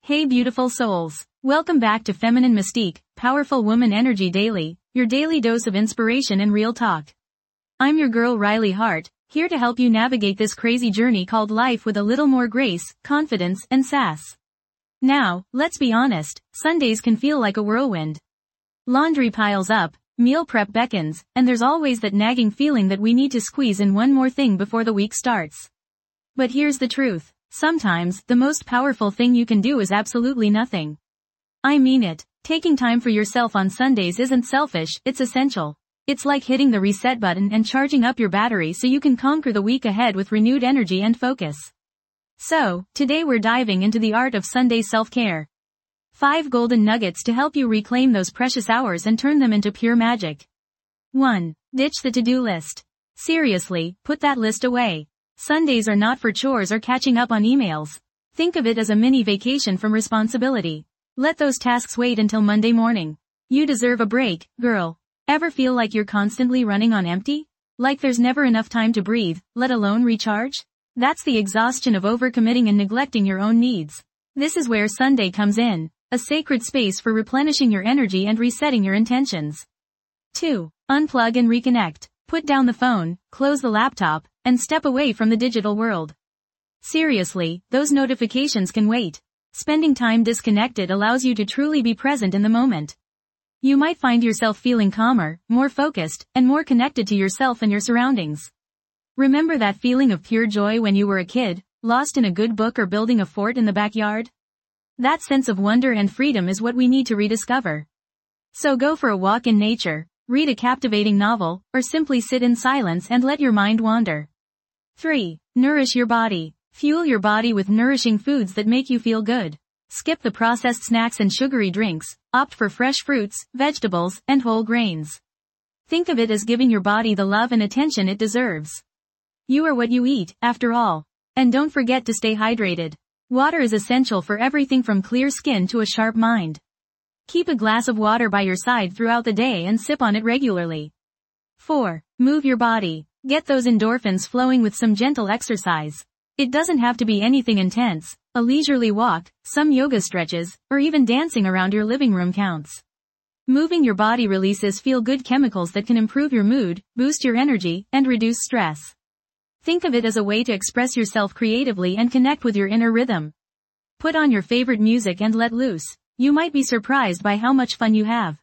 Hey beautiful souls. Welcome back to Feminine Mystique, Powerful Woman Energy Daily, your daily dose of inspiration and real talk. I'm your girl Riley Hart, here to help you navigate this crazy journey called life with a little more grace, confidence, and sass. Now, let's be honest, Sundays can feel like a whirlwind. Laundry piles up, meal prep beckons, and there's always that nagging feeling that we need to squeeze in one more thing before the week starts. But here's the truth. Sometimes, the most powerful thing you can do is absolutely nothing. I mean it. Taking time for yourself on Sundays isn't selfish, it's essential. It's like hitting the reset button and charging up your battery so you can conquer the week ahead with renewed energy and focus. So, today we're diving into the art of Sunday self-care. 5 golden nuggets to help you reclaim those precious hours and turn them into pure magic. 1. Ditch the to-do list. Seriously, put that list away. Sundays are not for chores or catching up on emails. Think of it as a mini vacation from responsibility. Let those tasks wait until Monday morning. You deserve a break, girl. Ever feel like you're constantly running on empty? Like there's never enough time to breathe, let alone recharge? That's the exhaustion of overcommitting and neglecting your own needs. This is where Sunday comes in, a sacred space for replenishing your energy and resetting your intentions. 2. Unplug and reconnect. Put down the phone, close the laptop, and step away from the digital world. Seriously, those notifications can wait. Spending time disconnected allows you to truly be present in the moment. You might find yourself feeling calmer, more focused, and more connected to yourself and your surroundings. Remember that feeling of pure joy when you were a kid, lost in a good book or building a fort in the backyard? That sense of wonder and freedom is what we need to rediscover. So go for a walk in nature, read a captivating novel, or simply sit in silence and let your mind wander. 3. Nourish your body. Fuel your body with nourishing foods that make you feel good. Skip the processed snacks and sugary drinks, opt for fresh fruits, vegetables, and whole grains. Think of it as giving your body the love and attention it deserves. You are what you eat, after all. And don't forget to stay hydrated. Water is essential for everything from clear skin to a sharp mind. Keep a glass of water by your side throughout the day and sip on it regularly. 4. Move your body. Get those endorphins flowing with some gentle exercise. It doesn't have to be anything intense. A leisurely walk, some yoga stretches, or even dancing around your living room counts. Moving your body releases feel-good chemicals that can improve your mood, boost your energy, and reduce stress. Think of it as a way to express yourself creatively and connect with your inner rhythm. Put on your favorite music and let loose. You might be surprised by how much fun you have.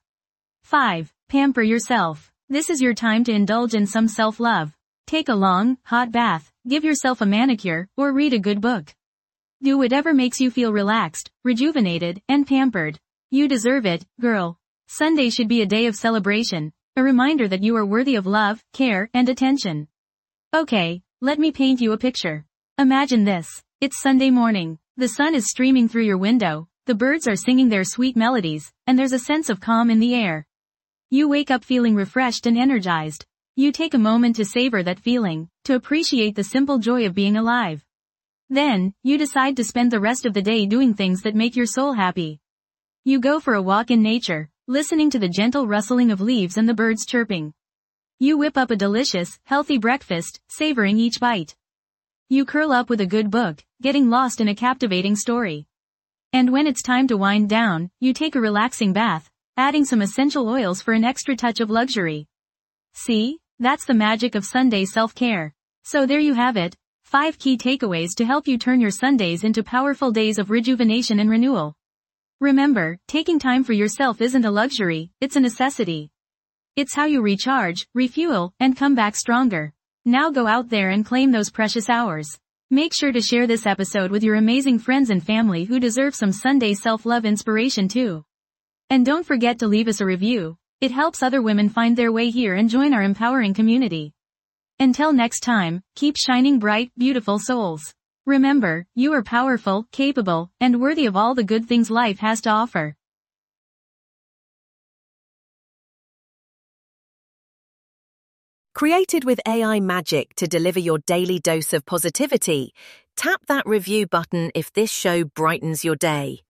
5. Pamper yourself. This is your time to indulge in some self-love. Take a long, hot bath, give yourself a manicure, or read a good book. Do whatever makes you feel relaxed, rejuvenated, and pampered. You deserve it, girl. Sunday should be a day of celebration, a reminder that you are worthy of love, care, and attention. Okay, let me paint you a picture. Imagine this. It's Sunday morning. The sun is streaming through your window. The birds are singing their sweet melodies, and there's a sense of calm in the air. You wake up feeling refreshed and energized. You take a moment to savor that feeling, to appreciate the simple joy of being alive. Then, you decide to spend the rest of the day doing things that make your soul happy. You go for a walk in nature, listening to the gentle rustling of leaves and the birds chirping. You whip up a delicious, healthy breakfast, savoring each bite. You curl up with a good book, getting lost in a captivating story. And when it's time to wind down, you take a relaxing bath, adding some essential oils for an extra touch of luxury. See? That's the magic of Sunday self-care. So there you have it, 5 key takeaways to help you turn your Sundays into powerful days of rejuvenation and renewal. Remember, taking time for yourself isn't a luxury, it's a necessity. It's how you recharge, refuel, and come back stronger. Now go out there and claim those precious hours. Make sure to share this episode with your amazing friends and family who deserve some Sunday self-love inspiration too. And don't forget to leave us a review. It helps other women find their way here and join our empowering community. Until next time, keep shining bright, beautiful souls. Remember, you are powerful, capable, and worthy of all the good things life has to offer. Created with AI magic to deliver your daily dose of positivity, tap that review button if this show brightens your day.